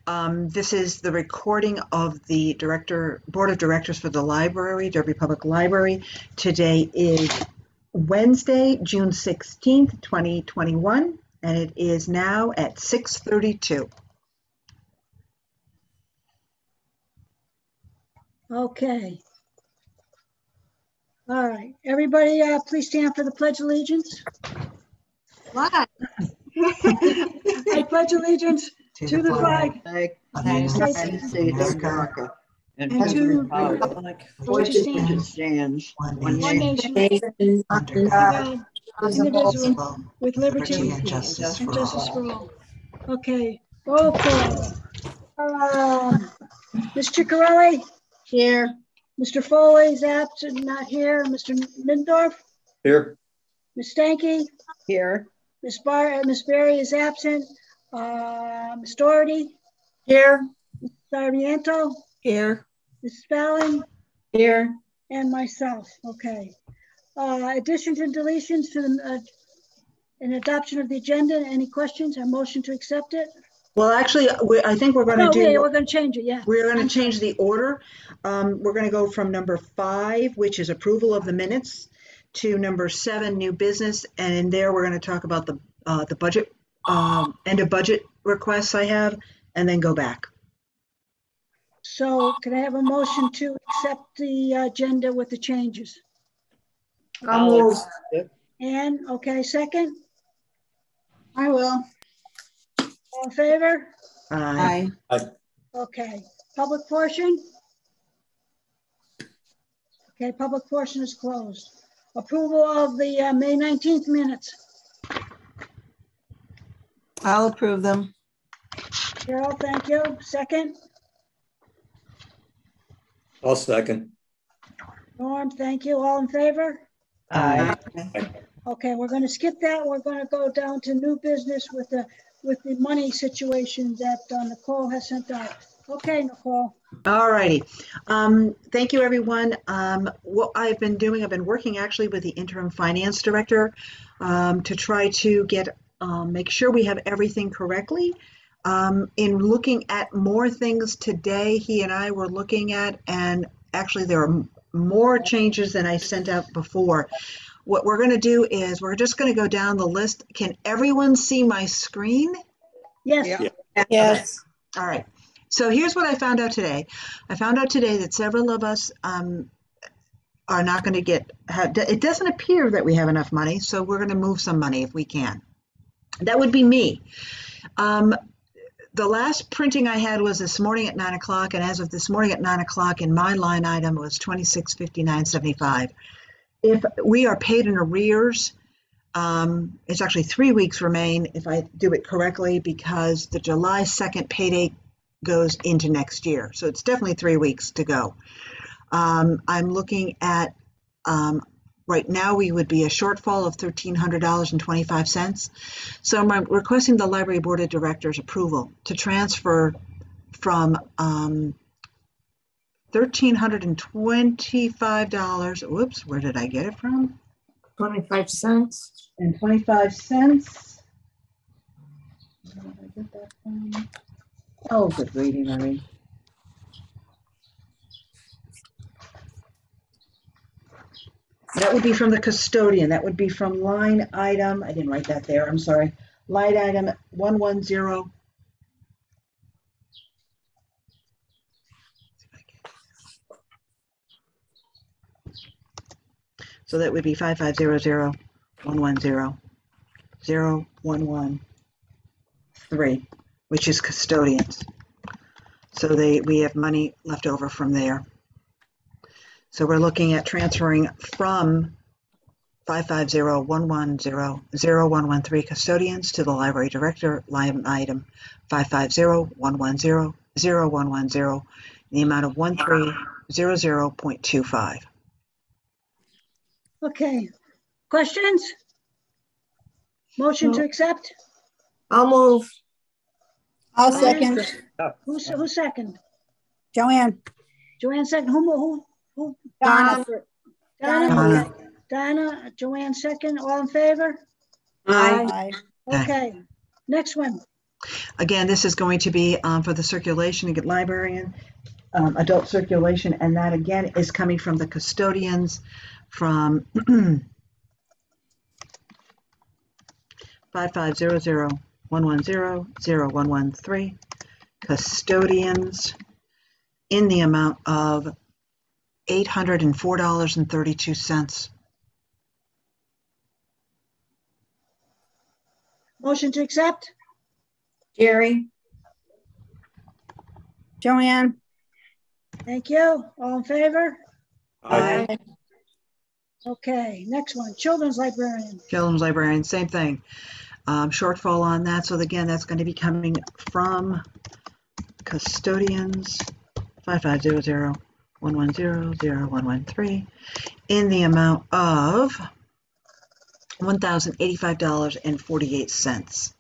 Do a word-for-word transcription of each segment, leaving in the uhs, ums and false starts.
Um, this is the recording of the director, board of directors for the library, Derby Public Library. Today is Wednesday, June sixteenth, twenty twenty-one, and it is now at six thirty-two. Okay. All right, everybody, uh, please stand for the Pledge of Allegiance. Why? I pledge allegiance to, to the flag of the United States, States of America and, and to the republic for which it stands, one nation, nation under God, indivisible, with liberty and justice, and justice for all. Okay, roll call. Um, Miz Ciccarelli? Here. Mister Foley is absent, not here. Mister Mindorf? Here. Miz Stanky? Here. Miz Bar, Miz Berry is absent. Uh, Miz Doherty? Here. Miz Sarmiento? Here. Miz Spelling? Here. And myself. Okay. Uh, additions and deletions to the uh, an adoption of the agenda. Any questions? A motion to accept it? Well, actually, we, I think we're going to no, do. Yeah, we're going to change it. Yeah. We're going to change the order. Um, we're going to go from number five, which is approval of the minutes, to number seven, new business, and in there we're going to talk about the uh, the budget um, end of budget requests I have, and then go back. So, can I have a motion to accept the agenda with the changes? I'll move. And okay, second. I will. All in favor? Aye. Aye. Okay. Public portion? Okay, public portion is closed. Approval of the uh, May nineteenth minutes. I'll approve them. Carol, thank you. Second? I'll second. Norm, thank you. All in favor? Aye. Okay, we're going to skip that. We're going to go down to new business with the with the money situation that uh, Nicole has sent out. Okay, Nicole. All righty. Um, thank you, everyone. Um, what I've been doing, I've been working actually with the interim finance director um, to try to get, um, make sure we have everything correctly. Um, in looking at more things today, he and I were looking at, and actually there are more changes than I sent out before. What we're going to do is we're just going to go down the list. Can everyone see my screen? Yes. Yeah. Yes. All right. So here's what I found out today. I found out today that several of us um, are not going to get, have, it doesn't appear that we have enough money, so we're going to move some money if we can. That would be me. Um, the last printing I had was this morning at nine o'clock, and as of this morning at nine o'clock, in my line item was twenty-six fifty-nine seventy-five. If we are paid in arrears, um, it's actually three weeks remain if I do it correctly, because the July second payday goes into next year. So it's definitely three weeks to go. Um, I'm looking at, um, right now we would be a shortfall of one thousand three hundred dollars and twenty-five cents. So I'm requesting the Library Board of Directors approval to transfer from um, one thousand three hundred twenty-five dollars. Whoops, where did I get it from? twenty-five cents. And twenty-five cents. Where did I get that from? Oh, good reading, Marie. That would be from the custodian. That would be from line item, I didn't write that there, I'm sorry. Line item one one zero. So that would be five five zero zero one one zero zero one one three, which is custodians. So they we have money left over from there. So we're looking at transferring from five five zero one one zero zero one one three custodians to the library director, line item five five zero one one zero zero one one zero, in the amount of one three zero zero point two five. Okay. Questions? Motion No. to accept? I'll move. I'll second. Who's who second? Joanne. Joanne second. Who who who? Donna. Donna. Donna. Okay. Donna. Joanne second. All in favor? Aye. Okay. Next one. Again, this is going to be um, for the circulation and librarian, um, adult circulation, and that again is coming from the custodians from five five zero zero one one zero zero one one three, custodians in the amount of eight hundred four dollars and thirty-two cents. Motion to accept? Jerry, Joanne, Thank you. All in favor? Aye. Okay, next one, children's librarian. Children's librarian, same thing. Um, shortfall on that. So again, that's going to be coming from custodians five five zero zero one one zero zero one one three in the amount of one thousand eighty-five dollars and forty-eight cents.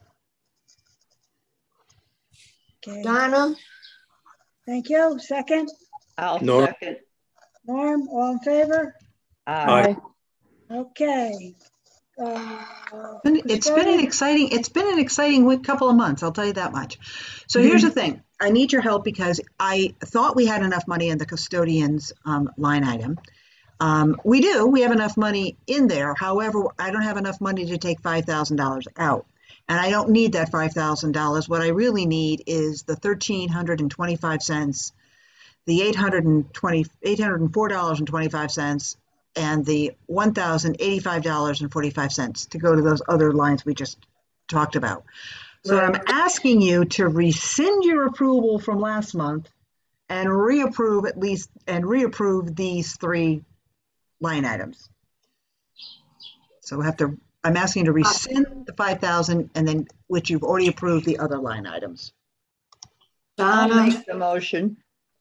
Okay, Donna, thank you. Second, I'll Norm. second. Norm, all in favor? Aye. Okay. Uh, It's been an exciting, it's been an exciting week, couple of months, I'll tell you that much. So here's the thing, I need your help because I thought we had enough money in the custodians um, line item. Um, we do, we have enough money in there. However, I don't have enough money to take five thousand dollars out. And I don't need that five thousand dollars. What I really need is the one thousand three hundred twenty-five cents, the eight hundred twenty, eight hundred four dollars and twenty-five cents, and the one thousand eighty-five dollars and forty-five cents to go to those other lines we just talked about. So Right. I'm asking you to rescind your approval from last month and reapprove at least, and reapprove these three line items. So we have to, I'm asking you to rescind the five thousand and then, which you've already approved the other line items. I'll Donna, make the motion.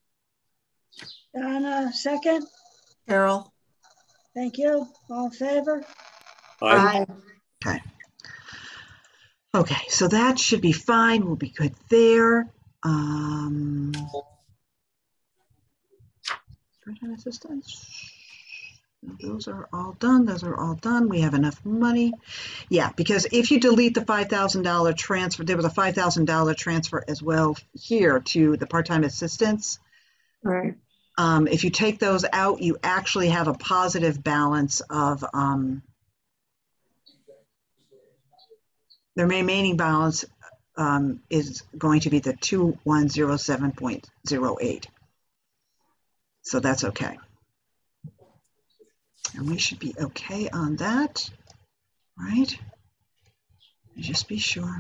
Donna, second. Carol. Thank you. All in favor? Aye. Okay. Okay, so that should be fine. We'll be good there. Um, Part-time assistants. Those are all done. Those are all done. We have enough money. Yeah, because if you delete the five thousand dollars transfer, there was a five thousand dollars transfer as well here to the part-time assistants. Right. Um, if you take those out, you actually have a positive balance of um, the remaining balance um, is going to be the two one zero seven point zero eight. So that's okay. And we should be okay on that, right? Just be sure.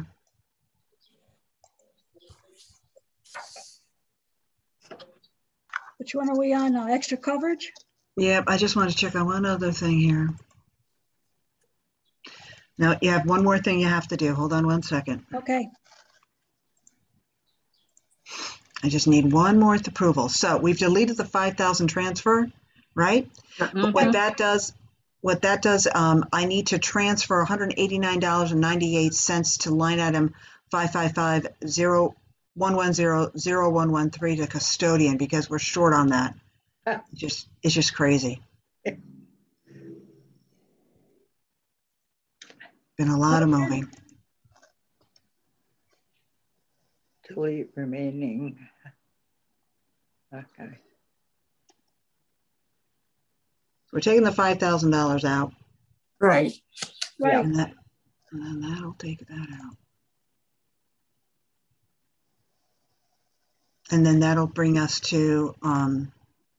Which one are we on now? Extra coverage? Yep, I just want to check on one other thing here. Now, you have one more thing you have to do. Hold on one second. Okay, I just need one more approval. So we've deleted the five thousand transfer, right? But what that does, what that does, um, I need to transfer one hundred eighty-nine dollars and ninety-eight cents to line item five five five zero one one zero zero one one three to custodian because we're short on that. Ah. It's just, it's just crazy. Been a lot of moving. Delete remaining. Okay. We're taking the five thousand dollars out, Right. right. and that, and then that'll take that out. And then that'll bring us to, um,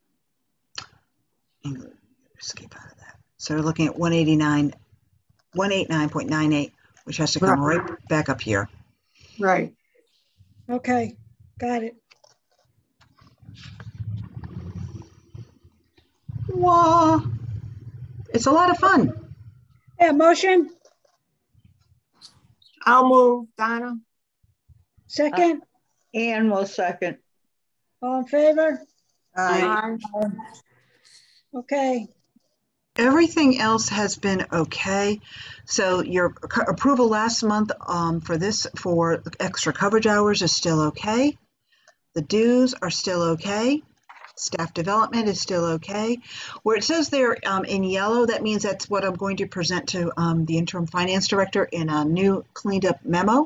escape out of that. So we're looking at one eighty-nine, one eighty-nine point nine eight, which has to come right back up here. Right. Okay, got it. Whoa, it's a lot of fun. Yeah, motion, I'll move, Donna. second, Ann will second. all in favor? Aye. Okay, Everything else has been okay. So your co- approval last month um, for this, for extra coverage hours is still okay. The dues are still okay. Staff development is still okay. Where it says there um, in yellow, that means that's what I'm going to present to um, the interim finance director in a new cleaned up memo.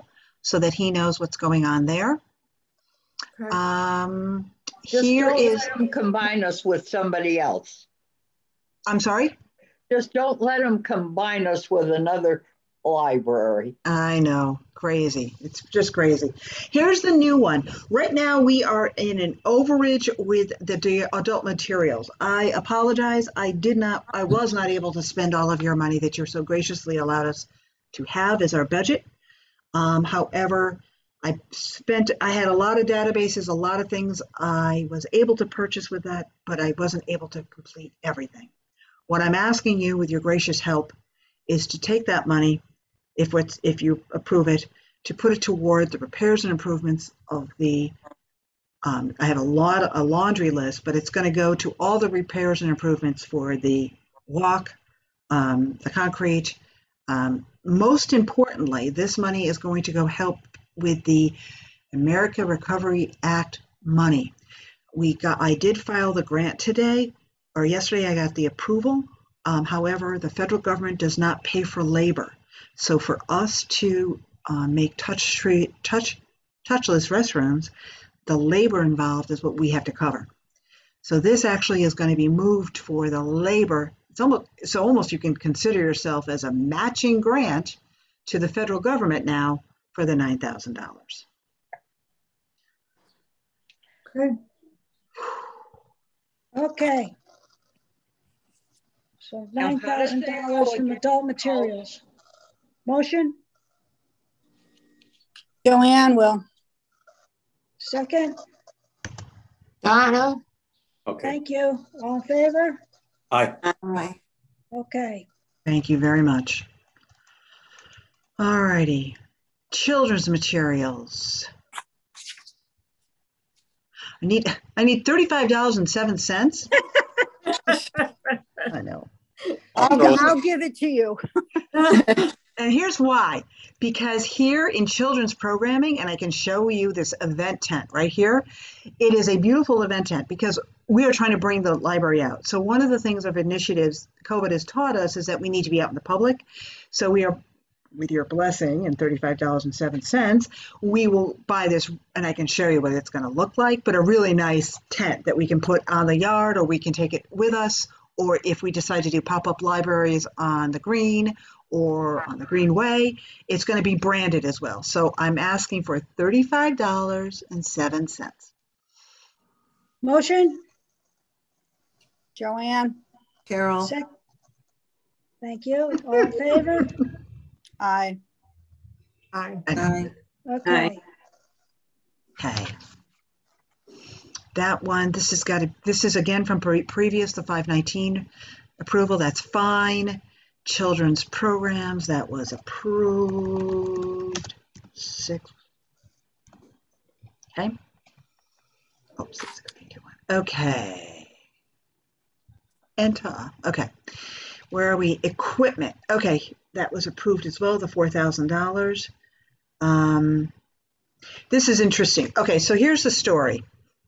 so that he knows what's going on there. Okay. Um, Just here don't is, let them combine us with somebody else. I'm sorry? Just don't let them combine us with another library. I know, crazy. It's just crazy. Here's the new one. Right now, we are in an overage with the de- adult materials. I apologize. I did not, I was not able to spend all of your money that you're so graciously allowed us to have as our budget. Um, however, I spent, I had a lot of databases, a lot of things I was able to purchase with that, but I wasn't able to complete everything. What I'm asking you with your gracious help is to take that money, if it's, if you approve it, to put it toward the repairs and improvements of the, um, I have a lot, a laundry list, but it's going to go to all the repairs and improvements for the walk, um, the concrete. Um, most importantly, this money is going to go help with the America Recovery Act money. We got, I did file the grant today, or yesterday I got the approval. Um, however, the federal government does not pay for labor. So for us to uh, make touch tree, touch, touchless restrooms, the labor involved is what we have to cover. So this actually is going to be moved for the labor. It's almost, so almost you can consider yourself as a matching grant to the federal government now for the nine thousand dollars. Okay. Okay. So nine thousand dollars from adult materials. Motion, Joanne will. second, Donna. Okay. thank you. All in favor? Aye. Aye. Okay. Thank you very much. All righty. Children's materials. I need I need thirty-five dollars and seven cents. I know. I'll, I'll give it to you. And here's why. Because here in children's programming, and I can show you this event tent right here, it is a beautiful event tent because we are trying to bring the library out. So one of the things of initiatives COVID has taught us is that we need to be out in the public. So we are, with your blessing and thirty-five dollars and seven cents, we will buy this, and I can show you what it's going to look like, but a really nice tent that we can put on the yard, or we can take it with us, or if we decide to do pop-up libraries on the green or on the Greenway, it's going to be branded as well. So I'm asking for thirty-five dollars and seven cents. Motion, Joanne. Carol. sec. Thank you. All in favor? Aye. Aye. Aye. Okay. Okay. That one, this has got to, this is again from pre- previous, the five nineteen approval. That's fine. Children's programs, that was approved. Six. Okay. Oh, six, six, eight, two, one. Okay. Enter. Okay. Where are we? Equipment. Okay. That was approved as well, the four thousand dollars. Um, this is interesting. Okay. So here's the story.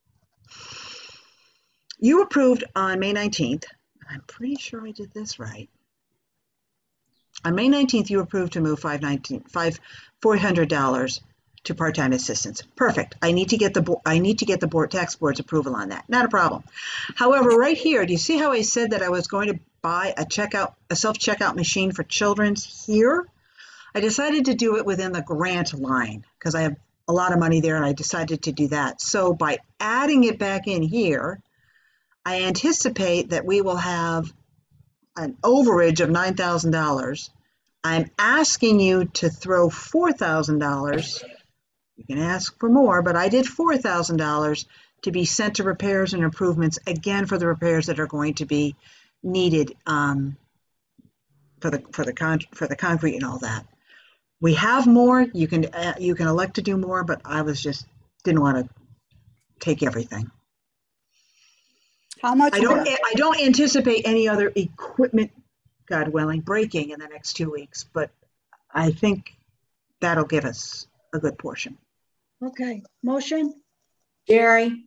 You approved on May nineteenth. I'm pretty sure I did this right. On May nineteenth, you approved to move five hundred dollars to part-time assistants. Perfect. I need to get the bo- I need to get the board tax board's approval on that. Not a problem. However, right here, do you see how I said that I was going to buy a checkout, a self-checkout machine for children's here? I decided to do it within the grant line because I have a lot of money there, and I decided to do that. So by adding it back in here, I anticipate that we will have an overage of nine thousand dollars. I'm asking you to throw four thousand dollars. You can ask for more, but I did four thousand dollars to be sent to repairs and improvements, again, for the repairs that are going to be needed um, for the for the con for the concrete and all that. We have more. You can uh, you can elect to do more, but I was just didn't want to take everything. How much I don't more? I don't anticipate any other equipment, God willing, breaking in the next two weeks, but I think that'll give us a good portion. Okay. Motion, Jerry.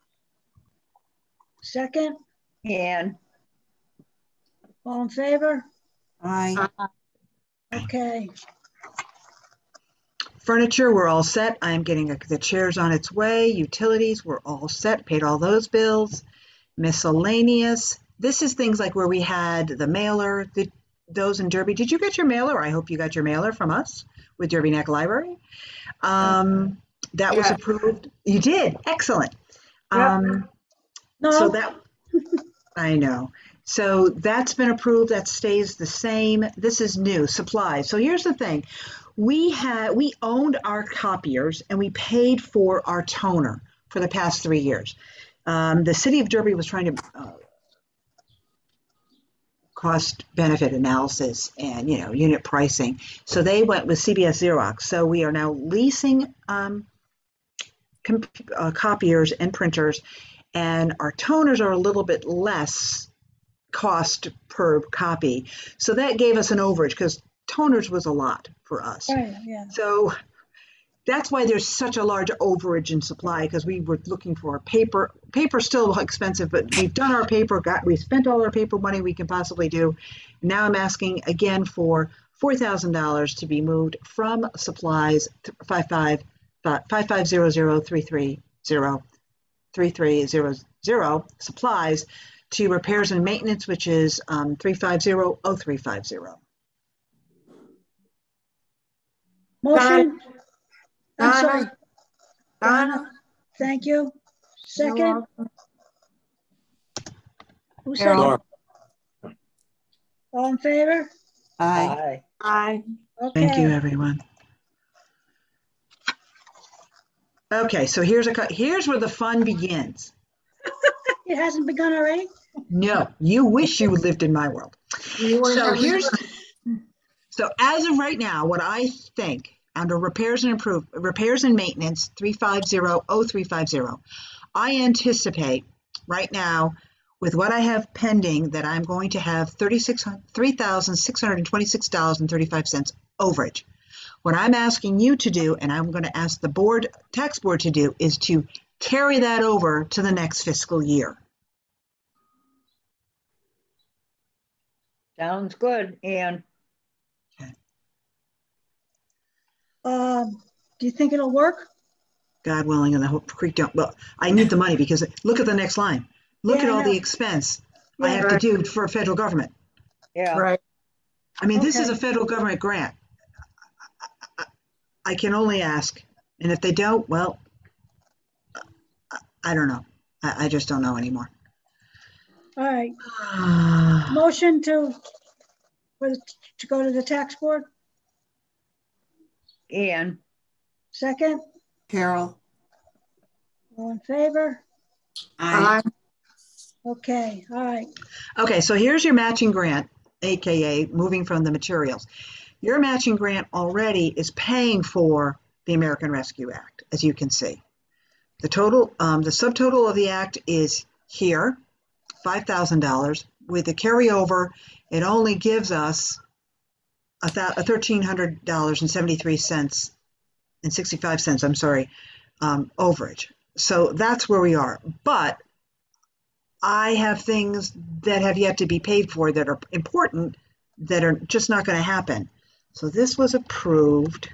second, And all in favor? Aye. Okay. Furniture, we're all set. I'm getting a, the chairs on its way. Utilities, we're all set. Paid all those bills. Miscellaneous. This is things like where we had the mailer, the, those in Derby. Did you get your mailer? I hope you got your mailer from us with Derby Neck Library. Um, that was Yeah. approved. You did. Excellent. Yep. Um, No, so that, I know. So that's been approved. That stays the same. This is new supplies. So here's the thing. We had, we owned our copiers and we paid for our toner for the past three years. Um, the city of Derby was trying to uh, cost benefit analysis and, you know, unit pricing. So they went with C B S Xerox. So we are now leasing um, comp- uh, copiers and printers, and our toners are a little bit less cost per copy. So that gave us an overage because toners was a lot for us. right, yeah. So that's why there's such a large overage in supply, because we were looking for paper. Paper's still expensive, but we've done our paper, got we spent all our paper money we can possibly do. Now I'm asking again for four thousand dollars to be moved from supplies five five five five zero zero three three zero three three zero zero supplies to repairs and maintenance, which is um, three five zero oh three five zero. Motion? I'm sorry. Donna. Donna, thank you. Second, You're who Carol. second? All in favor? Aye. Aye. Aye. Thank you, Okay, everyone. Okay, so here's a cut. Here's where the fun begins. it hasn't begun already? No, you wish you lived in my world. You wanna So have- here's, so as of right now, what I think under repairs and improve, repairs and maintenance, three five zero oh three five zero, I anticipate right now with what I have pending that I'm going to have three thousand six hundred twenty-six dollars and thirty-five cents overage. What I'm asking you to do, and I'm going to ask the board, tax board to do, is to carry that over to the next fiscal year. Sounds good, Ann. Um, do you think it'll work? God willing, and the Hope Creek don't, well, I need the money because look at the next line. Look Yeah, at I all the know. expense I Yeah. have to do for federal government. Yeah. Right. I mean, this is Okay. a federal government grant. I can only ask, and if they don't, well, I don't know. I, I just don't know anymore. All right, motion to, for, the- to go to the tax board? Ann. Second, Carol. all in favor? Aye. Okay, all right, Okay, so here's your matching grant, A K A moving from the materials. Your matching grant already is paying for the American Rescue Act, as you can see. The total, um, the subtotal of the act is here, five thousand dollars. With the carryover, it only gives us a thou- a thirteen hundred dollars and seventy-three cents and sixty-five cents, I'm sorry, um, overage. So that's where we are. But I have things that have yet to be paid for that are important that are just not going to happen. So this was approved.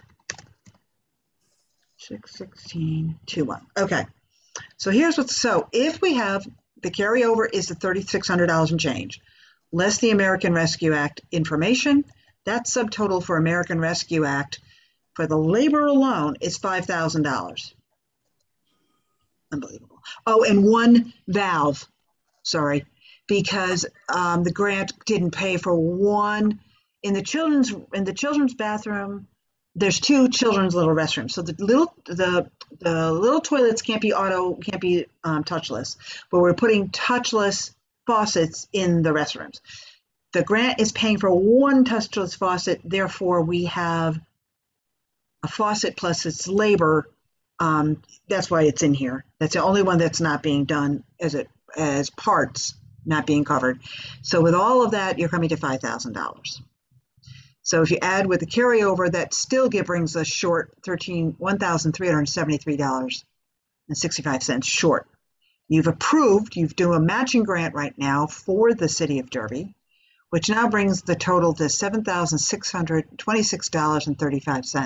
six sixteen two one. Okay. So here's what, so if we have the carryover is the thirty-six hundred dollars and change, less the American Rescue Act information, that subtotal for American Rescue Act for the labor alone is five thousand dollars. Unbelievable. Oh, and one valve, sorry, because um, the grant didn't pay for one in the children's in the children's bathroom. There's two children's little restrooms, so the little the the little toilets can't be auto can't be um, touchless, but we're putting touchless faucets in the restrooms. The grant is paying for one touchless faucet, therefore we have a faucet plus its labor. Um, that's why it's in here. That's the only one that's not being done as it as parts not being covered. So with all of that, you're coming to five thousand dollars. So if you add with the carryover, that still give, brings us short thirteen one thousand three hundred seventy-three dollars and sixty-five cents short. You've approved, you've done a matching grant right now for the city of Derby, which now brings the total to seven thousand six hundred twenty-six dollars and thirty-five cents.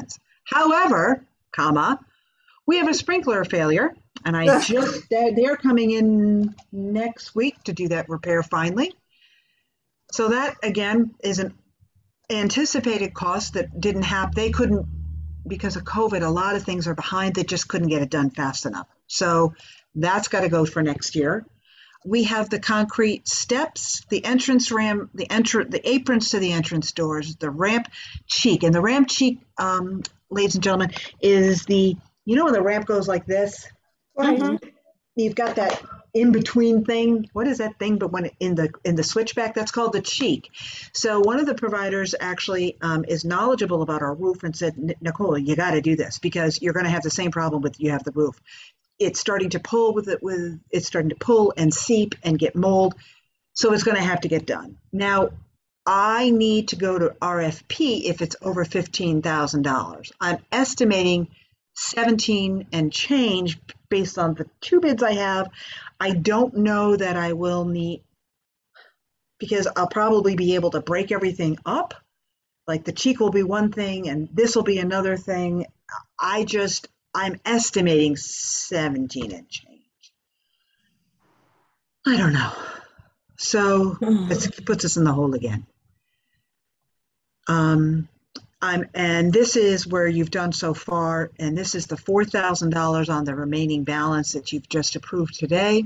However, comma, we have a sprinkler failure, and I just, they're, they're coming in next week to do that repair finally. So that, again, is an anticipated cost that didn't happen. They couldn't, because of COVID, a lot of things are behind. They just couldn't get it done fast enough. So that's got to go for next year. We have the concrete steps, the entrance ramp, the enter, the aprons to the entrance doors, the ramp cheek. And the ramp cheek, um, ladies and gentlemen, is the, you know when the ramp goes like this? Right. You've got that in-between thing. What is that thing? But when it, in the in the switchback, that's called the cheek. So one of the providers actually um, is knowledgeable about our roof and said, Nicole, you got to do this because you're going to have the same problem with you have the roof. It's starting to pull with it with it's starting to pull and seep and get mold. So it's going to have to get done. Now, I need to go to R F P if it's over fifteen thousand dollars. I'm estimating seventeen and change based on the two bids I have. I don't know that I will need, because I'll probably be able to break everything up. Like the cheek will be one thing and this will be another thing. I just, I'm estimating seventeen and change. I don't know. So it puts us in the hole again. Um, I'm, and this is where you've done so far, and this is the four thousand dollars on the remaining balance that you've just approved today.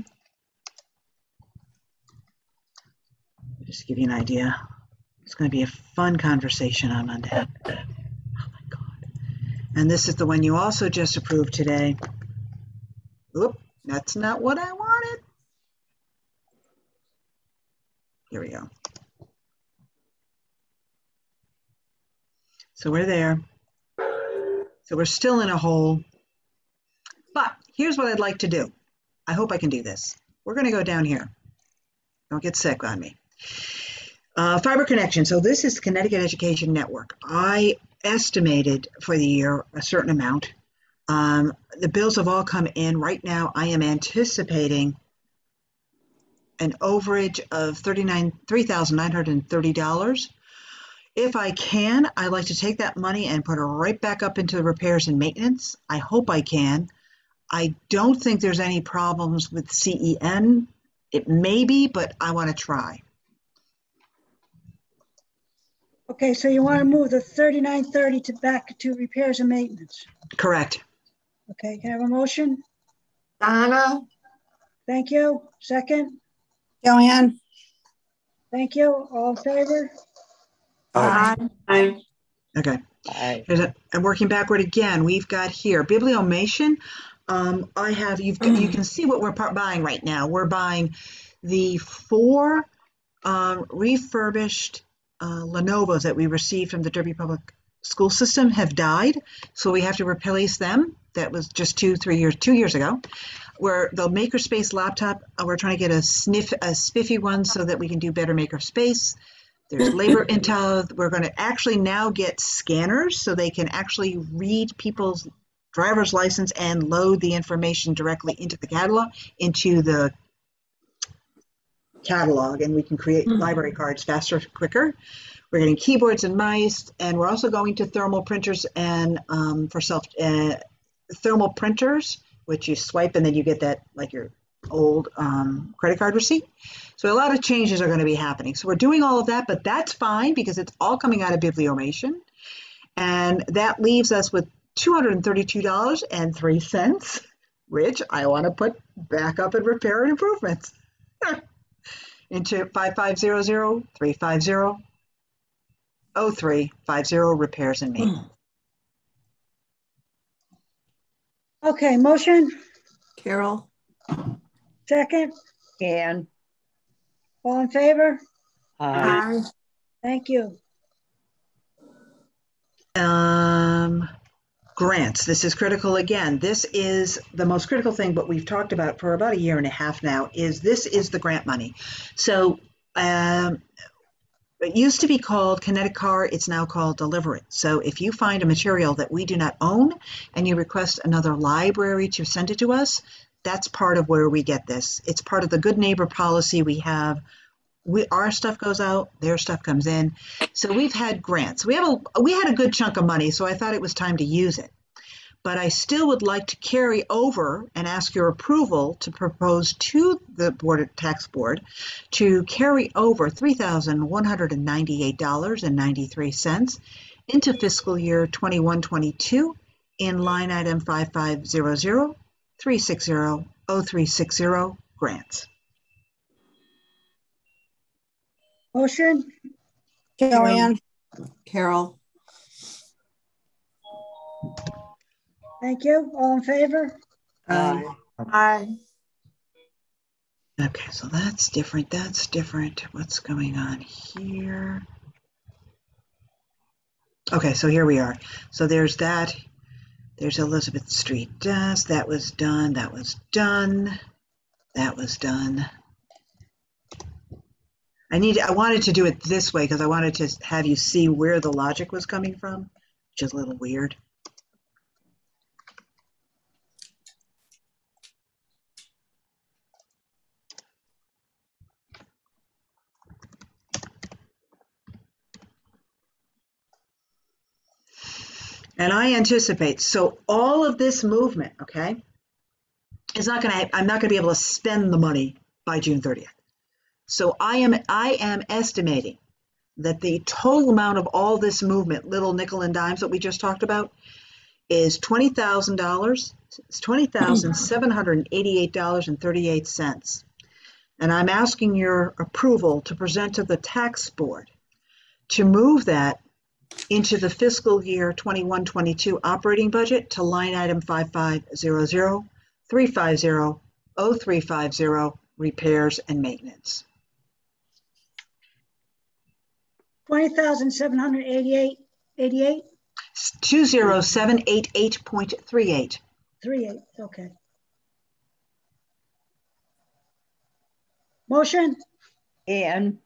Just to give you an idea. It's going to be a fun conversation on Monday. Oh my God. And this is the one you also just approved today. Oop, that's not what I wanted. Here we go. So we're there. So we're still in a hole. But here's what I'd like to do. I hope I can do this. We're going to go down here. Don't get sick on me. Uh, fiber connection. So this is Connecticut Education Network. I estimated for the year a certain amount. Um, the bills have all come in. Right now, I am anticipating an overage of thirty-nine, three thousand nine hundred thirty dollars. If I can, I'd like to take that money and put it right back up into the repairs and maintenance. I hope I can. I don't think there's any problems with C E N. It may be, but I want to try. Okay, so you want to move the thirty-nine thirty to back to repairs and maintenance. Correct. Okay, can I have a motion? Donna, Thank you. Second? Joanne, Thank you. All in favor? aye. Aye. Okay. Aye. Here's a, and working backward again, we've got here Bibliomation. Um, I have you've you can see what we're par- buying right now. We're buying the four um, refurbished uh, Lenovo's that we received from the Derby Public School System have died, so we have to replace them. That was just two, three years, two years ago. Where the Makerspace laptop, uh, we're trying to get a sniff, a spiffy one so that we can do better Makerspace. There's labor intel. We're going to actually now get scanners so they can actually read people's driver's license and load the information directly into the catalog, into the catalog, and we can create mm-hmm. library cards faster, quicker. We're getting keyboards and mice, and we're also going to thermal printers and um, for self uh, thermal printers, which you swipe and then you get that like your old um, credit card receipt. So a lot of changes are going to be happening. So we're doing all of that, but that's fine because it's all coming out of Bibliomation. And that leaves us with two hundred thirty-two dollars and three cents, which I want to put back up in repair and improvements into five five zero zero, three five zero, oh three five zero repairs and maintenance. Okay, motion, Carol, second, And all in favor? aye. aye. Thank you. Um, grants. This is critical again. This is the most critical thing, but we've talked about for about a year and a half now, is this is the grant money. So um, it used to be called Kinetic Car. It's now called Deliver It. So if you find a material that we do not own and you request another library to send it to us, that's part of where we get this. It's part of the good neighbor policy we have we our stuff goes out, their stuff comes in. So we've had grants. We have a we had a good chunk of money, so I thought it was time to use it. But I still would like to carry over and ask your approval to propose to the Board of Tax Board to carry over three thousand one hundred ninety-eight dollars and ninety-three cents into fiscal year twenty-one twenty-two in line item five five zero zero three six zero oh three six zero grants. Motion, Joanne. Carol. thank you. All in favor? Aye. Aye. Okay, so that's different. That's different. What's going on here? Okay, so here we are. So there's that. There's Elizabeth Street desk. That was done. That was done. That was done. I need. I wanted to do it this way because I wanted to have you see where the logic was coming from, which is a little weird. And I anticipate, so all of this movement, okay, is not going to, I'm not going to be able to spend the money by June thirtieth. So I am, I am estimating that the total amount of all this movement, little nickel and dimes that we just talked about, is twenty thousand dollars. It's twenty thousand seven hundred eighty-eight dollars and thirty-eight cents. And I'm asking your approval to present to the tax board to move that into the fiscal year twenty-one twenty-two operating budget to line item five five zero zero three five zero oh three five zero repairs and maintenance. Twenty thousand seven hundred eighty-eight, eighty-eight, two zero seven eight eight point three eight. three eight, okay. Motion, And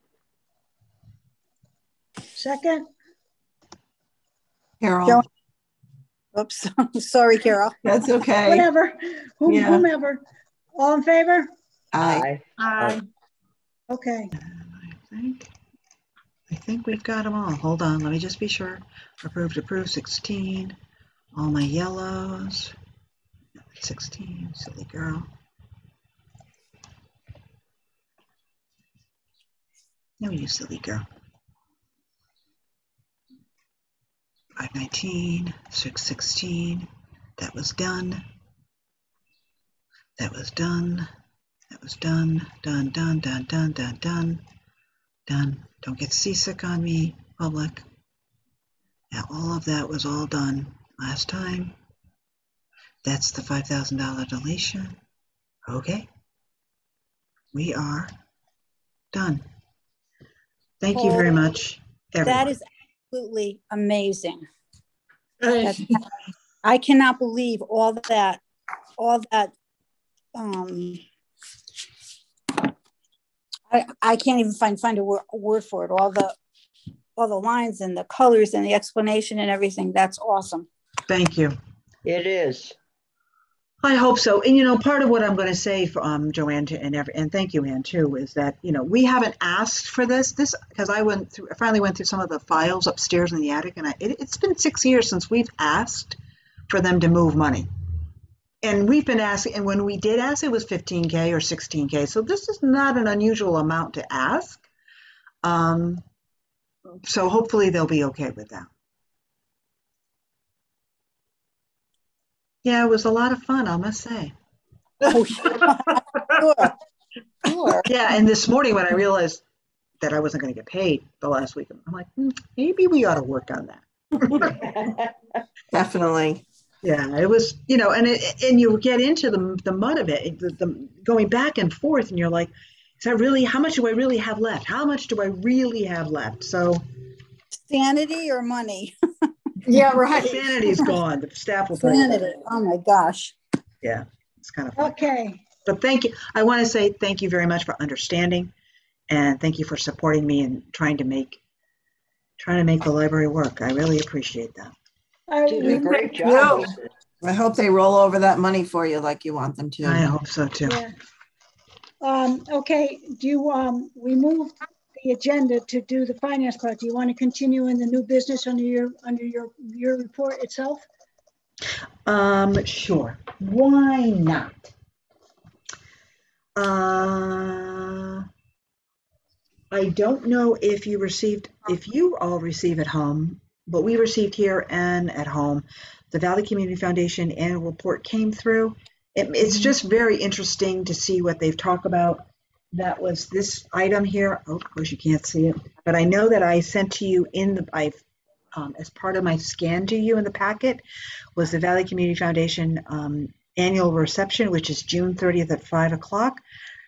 second, Carol. Jo- Oops, sorry, Carol. That's okay. whatever, whom- Yeah. whomever. All in favor? Aye. I, Okay, I think, I think we've got them all. Hold on, let me just be sure. Approved, approved, sixteen. All my yellows. sixteen, silly girl. No, you silly girl. five nineteen, six sixteen. That was done. That was done. That was done. Done, done, done, done, done, done. Done. Don't get seasick on me, public. Yeah, all of that was all done last time. That's the five thousand dollar deletion. Okay. We are done. Thank you very much, everyone. That is absolutely amazing. That's- I cannot believe all that, all that, um, I, I can't even find, find a word, a word for it. All the, all the lines and the colors and the explanation and everything. That's awesome. Thank you. it is. I hope so. And you know, part of what I'm going to say for um, Joanne to, and every, and thank you, Ann, too, is that, you know, we haven't asked for this, this, because I went through, I finally went through some of the files upstairs in the attic, and I, it, it's been six years since we've asked for them to move money. And we've been asking, and when we did ask, it was fifteen K or sixteen K. So this is not an unusual amount to ask. Um, so hopefully they'll be okay with that. Yeah, it was a lot of fun, I must say. Oh, sure. Sure. Yeah, and this morning when I realized that I wasn't going to get paid the last week, I'm like, hmm, maybe we ought to work on that. Definitely. Yeah, it was, you know, and it, and you get into the the mud of it, the, the going back and forth, and you're like, is that really, how much do I really have left? How much do I really have left? So Sanity or money? yeah, right. sanity's gone. The staff will tell you Sanity. that. Oh my gosh. Yeah, it's kind of fun. Okay, But thank you. I want to say thank you very much for understanding, and thank you for supporting me and trying to make trying to make the library work. I really appreciate that. I Did a great job. No. with it. I hope they roll over that money for you like you want them to. I hope so too. Yeah. Um, okay, do you, um, we moved the agenda to do the finance part. Do you want to continue in the new business under your, under your, your report itself? Um, sure. Why not? Uh, I don't know if you received, if you all receive at home, but we received here and at home. The Valley Community Foundation annual report came through. It, it's just very interesting to see what they've talked about. That was this item here. Oh, of course you can't see it, but I know that I sent to you in the, I, um, as part of my scan to you in the packet, was the Valley Community Foundation um, annual reception, which is June thirtieth at five o'clock.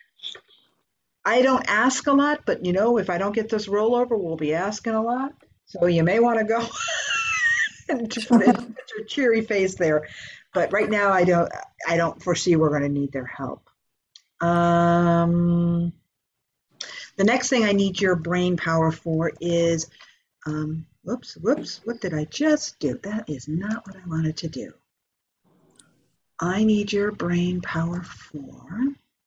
I don't ask a lot, but you know, if I don't get this rollover, we'll be asking a lot. So you may want to go and put a, put your cheery face there. But right now, I don't. I don't foresee we're going to need their help. Um, the next thing I need your brain power for is, um, whoops, whoops. What did I just do? That is not what I wanted to do. I need your brain power for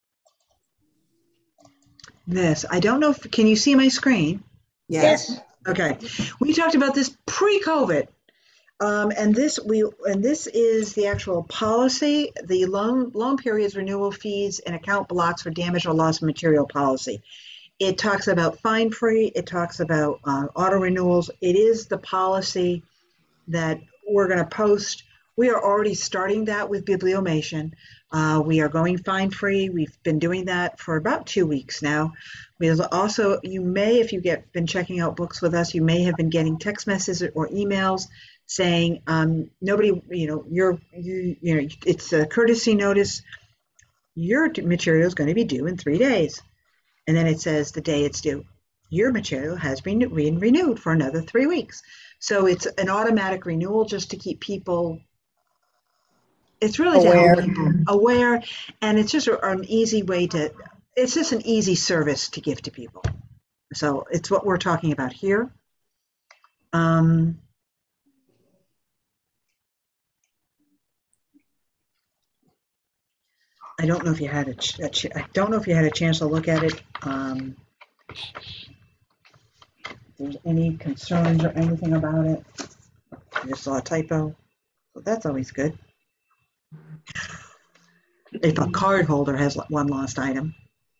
this. I don't know if, can you see my screen? Yes. Okay. We talked about this pre-COVID. Um, and this we and this is the actual policy, the loan loan periods, renewal fees, and account blocks for damage or loss of material policy. It talks about fine free. It talks about uh, auto renewals. It is the policy that we're going to post. We are already starting that with Bibliomation. Uh, we are going fine free. We've been doing that for about two weeks now. We also, you may, if you get been checking out books with us, you may have been getting text messages or emails saying um, nobody, you know, you're, you, you know, it's a courtesy notice. Your material is going to be due in three days. And then it says the day it's due. Your material has been been renewed for another three weeks. So it's an automatic renewal just to keep people, it's really to Aware. help people aware. And it's just a, an easy way to, it's just an easy service to give to people. So it's what we're talking about here. Um, I don't know if you had a, ch- a ch- I don't know if you had a chance to look at it. Um, if there's any concerns or anything about it. I just saw a typo, so that's always good. If a card holder has one lost item,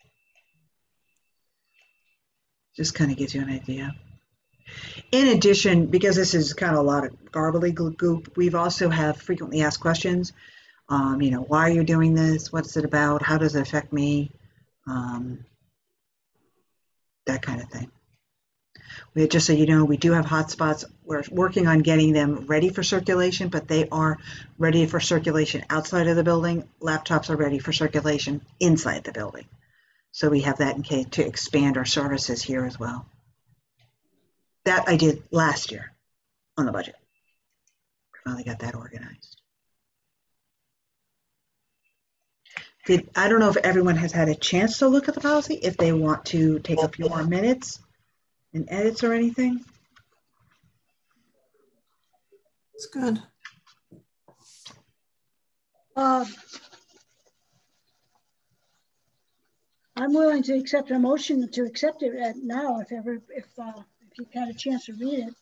just kind of gives you an idea. In addition, because this is kind of a lot of gobbledygook, we've also have frequently asked questions. Um, you know, why are you doing this? What's it about? How does it affect me? Um, that kind of thing. We, just so you know, we do have hotspots. We're working on getting them ready for circulation, but they are ready for circulation outside of the building. Laptops are ready for circulation inside the building. So we have that in case to expand our services here as well. That I did last year on the budget. Finally got that organized. Did, I don't know if everyone has had a chance to look at the policy, if they want to take a few more minutes and edits or anything. It's good. Uh, I'm willing to accept a motion to accept it at now if ever, if, uh, if you've had a chance to read it.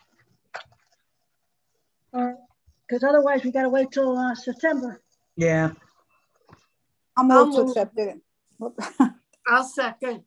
Or, because otherwise we gotta wait till uh, September. Yeah. I'll I'll move to move. accept it. I'll second.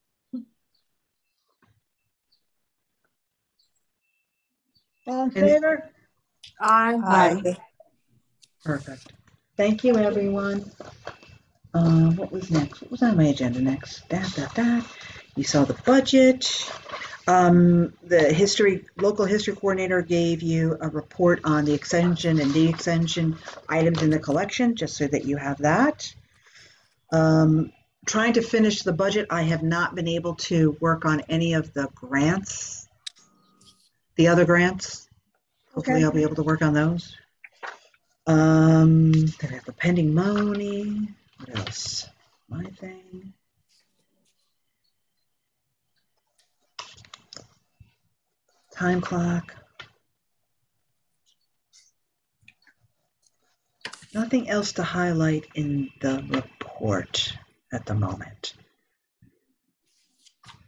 All in Any- favor? Aye. Aye. Perfect. Thank you, everyone. Uh, what was next? What was on my agenda next? Da, da, da. You saw the budget. Um, the history, local history coordinator gave you a report on the extension and de-extension items in the collection, just so that you have that. Um, trying to finish the budget. I have not been able to work on any of the grants, the other grants. Hopefully Okay. I'll be able to work on those. Um, then we have the pending money. What else? My thing. Time clock. Nothing else to highlight in the report at the moment.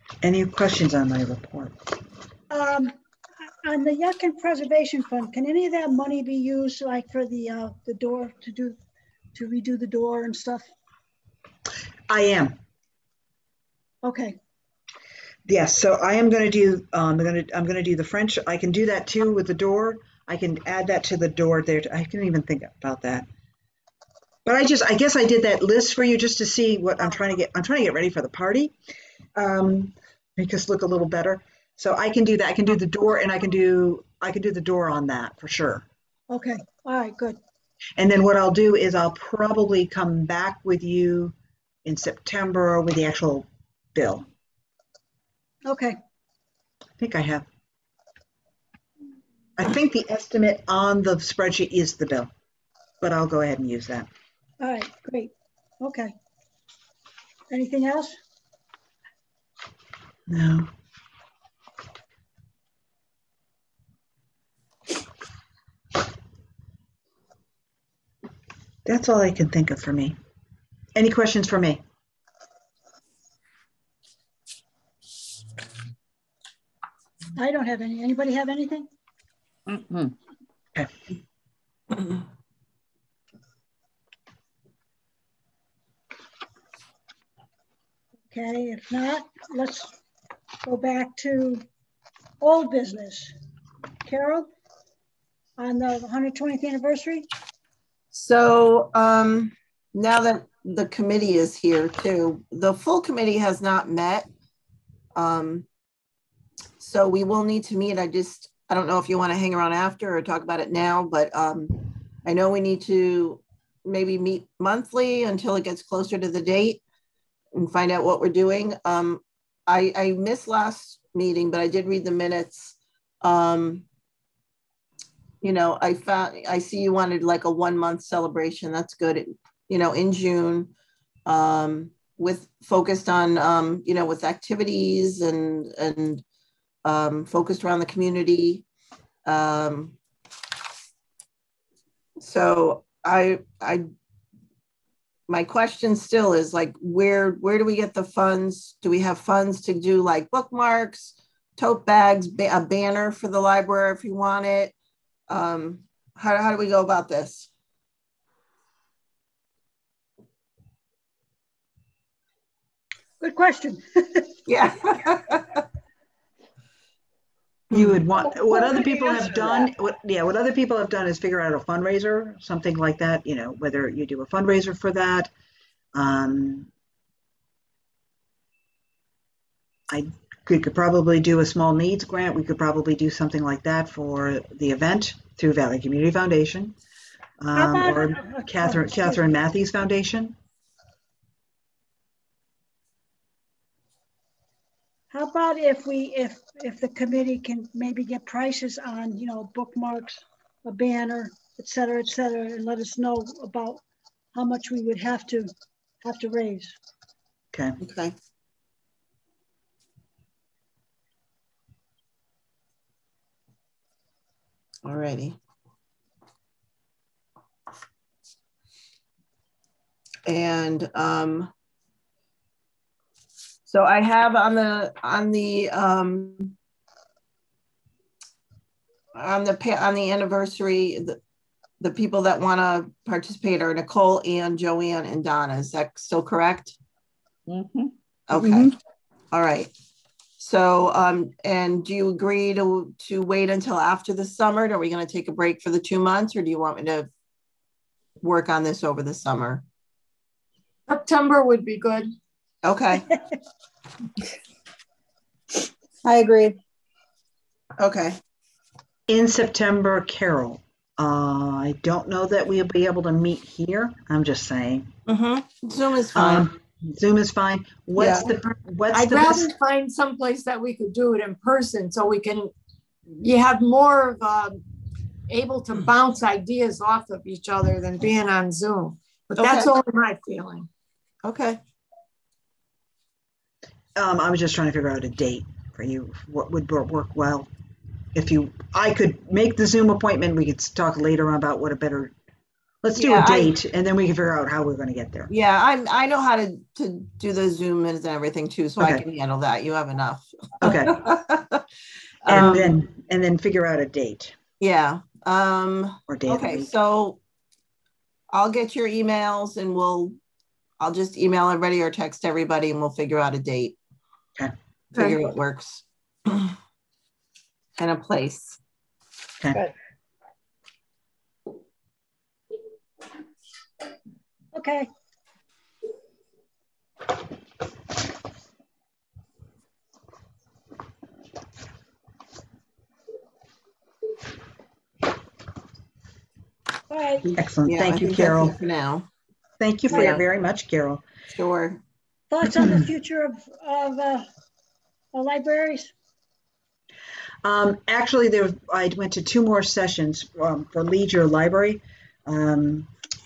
Any questions on my report? Um, on the Yukon Preservation Fund, can any of that money be used like for the, uh, the door to do, to redo the door and stuff? I am. Okay, Yes, so I am going to do, um, I'm going to, I'm going to do the French. I can do that too with the door. I can add that to the door there. I didn't even think about that. But I just, I guess I did that list for you just to see what I'm trying to get. I'm trying to get ready for the party. Um, make us look a little better. So I can do that. I can do the door and I can do, I can do the door on that for sure. okay, all right, good. And then what I'll do is I'll probably come back with you in September with the actual bill. Okay, I think I have. I think the estimate on the spreadsheet is the bill, but I'll go ahead and use that. all right, great. Okay. Anything else? No. That's all I can think of for me. Any questions for me? I don't have any. Anybody have anything? Mm-mm. Okay. Okay, if not, let's go back to old business. Carol, on the one hundred twentieth anniversary? So um, now that the committee is here too, the full committee has not met. Um, so we will need to meet. I just, I don't know if you want to hang around after or talk about it now, but um, I know we need to maybe meet monthly until it gets closer to the date and find out what we're doing. Um, I, I missed last meeting, but I did read the minutes. Um, you know, I found, I see you wanted like a one month celebration. That's good. You know, in June, um, with focused on, um, you know, with activities and, and um, focused around the community. Um, so I, I, my question still is like, where, where do we get the funds? Do we have funds to do like bookmarks, tote bags, ba- a banner for the library if you want it? Um, how, how do we go about this? Good question. Yeah. You would want, what other Well, people answer have done, what, yeah, what other people have done is figure out a fundraiser, something like that, you know, whether you do a fundraiser for that. Um, I could, could probably do a small needs grant. We could probably do something like that for the event through Valley Community Foundation, How um, about- or uh, Catherine, excuse Catherine me. Matthews Foundation. How about if we, if, if the committee can maybe get prices on, you know, bookmarks, a banner, et cetera, et cetera, and let us know about how much we would have to, have to raise. Okay. Okay. Alrighty. And um, so I have on the on the um, on the pa- on the anniversary, the, the people that want to participate are Nicole, Ann, Joanne, and Donna. Is that still correct? Mm-hmm. Okay. Mhm. All right. So, um, and do you agree to to wait until after the summer? Are we going to take a break for the two months, or do you want me to work on this over the summer? September would be good. Okay. I agree. Okay. In September, Carol, uh, I don't know that we'll be able to meet here. I'm just saying. Mm-hmm. Zoom is fine. Um, Zoom is fine. What's Yeah. the, what's I'd the rather best? find someplace that we could do it in person so we can, you have more of um, able to bounce ideas off of each other than being on Zoom. But that's Okay. only my feeling. Okay. Um, I was just trying to figure out a date for you. What would wor- work well? If you, I could make the Zoom appointment. We could talk later about what a better, Let's do Yeah, a I- date and then we can figure out how we're going to get there. Yeah, I, I know how to, to do the Zoom and everything too, so I Okay. can handle that. You have enough. Okay. And Um, then, and then figure out a date Yeah. Um, or day of the okay, week. so I'll get your emails and we'll, I'll just email everybody or text everybody and we'll figure out a date. Okay. Figure what works. And a place. Okay. Okay. All right. Excellent. Yeah, I Thank you, think that's Carol. it for now. Thank you for Yeah. very much, Carol. Sure. Thoughts on the future of, of uh, the libraries? Um, actually, there I went to two more sessions um, for Leisure Library, um,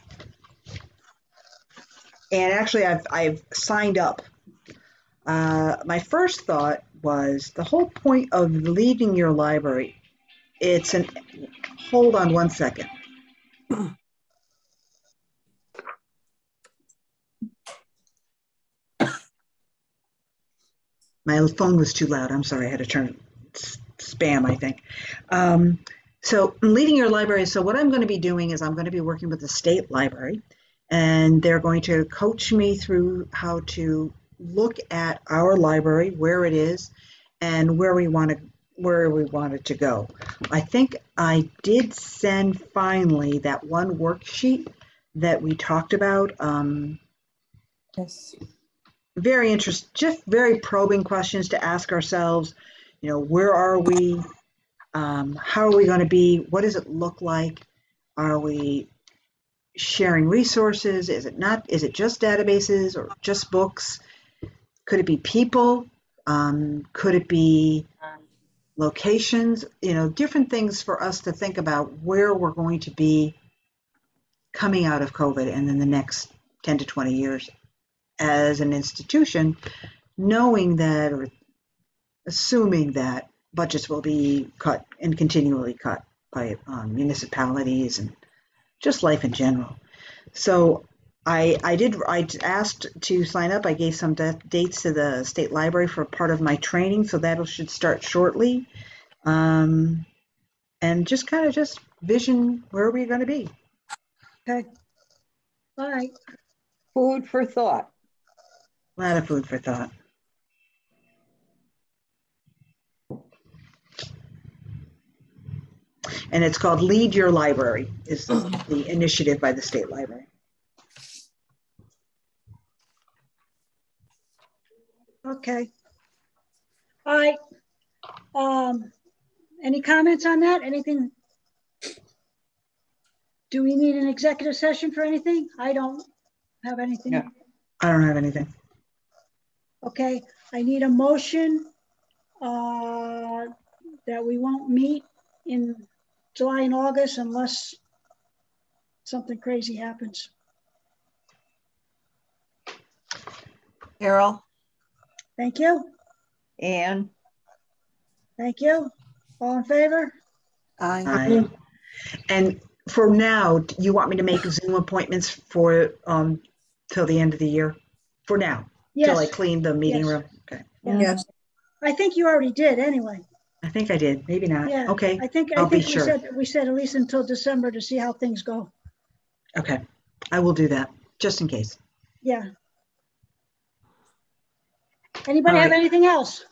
and actually, I've I've signed up. Uh, my first thought was the whole point of leaving your library. It's an hold on one second. My phone was too loud. I'm sorry. I had to turn it spam, I think. Um, so leading your library. So what I'm going to be doing is I'm going to be working with the state library, and they're going to coach me through how to look at our library, where it is, and where we want to where we want it to go. I think I did send finally that one worksheet that we talked about. Um, Yes. very interesting, just very probing questions to ask ourselves. You know, where are we? Um, how are we going to be? What does it look like? Are we sharing resources? Is it not? Is it just databases or just books? Could it be people? Um, could it be locations? You know, different things for us to think about where we're going to be coming out of COVID and in the next ten to twenty years as an institution, knowing that or assuming that budgets will be cut and continually cut by um, municipalities and just life in general. So I I did I asked to sign up. I gave some de- dates to the state library for part of my training, so that should start shortly. Um, and just kind of just vision where we're going to be. Okay. All right. Food for thought. A lot of food for thought. And it's called Lead Your Library, is the, the initiative by the state library. Okay. All right. Um, any comments on that? Anything? Do we need an executive session for anything? I don't have anything. No. I don't have anything. Okay, I need a motion uh, that we won't meet in July and August unless something crazy happens. Carol? Thank you. And Thank you. All in favor? Aye. Aye. And for now, you want me to make Zoom appointments for um till the end of the year? For now, till I Yes, clean the meeting Yes. room. Okay, yes. I think you already did anyway. I think I did. Maybe not. Yeah. Okay, I think, I I'll be think we sure. said, we said at least until December to see how things go. Okay, I will do that just in case. Yeah. Anybody All have right. anything else?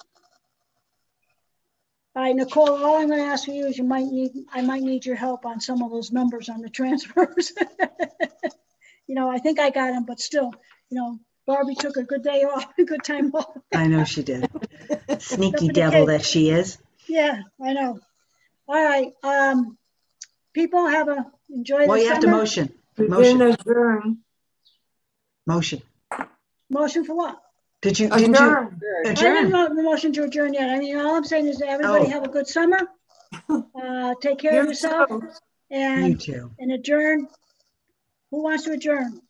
All right, Nicole, all I'm gonna ask for you is you might need, I might need your help on some of those numbers on the transfers. You know, I think I got them, but still, you know, Barbie took a good day off, a good time off. I know she did. Sneaky Look at the devil kid. that she is. Yeah, I know. All right, um, people have a, enjoy Well, the you have to summer. motion, We motion, didn't adjourn. motion. Motion for what? Did you, didn't you Adjourn. I didn't adjourn? know the motion to adjourn yet. I mean, all I'm saying is that everybody Oh. have a good summer. Uh, take care of You yourself too. You and, too. and adjourn. Who wants to adjourn?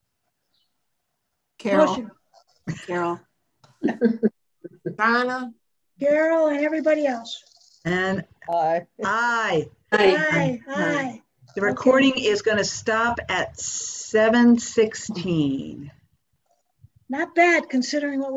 Carol? Motion. Carol? Donna. Carol and everybody else. And I. aye. Aye, aye. The recording is going to stop at seven sixteen. Not bad considering what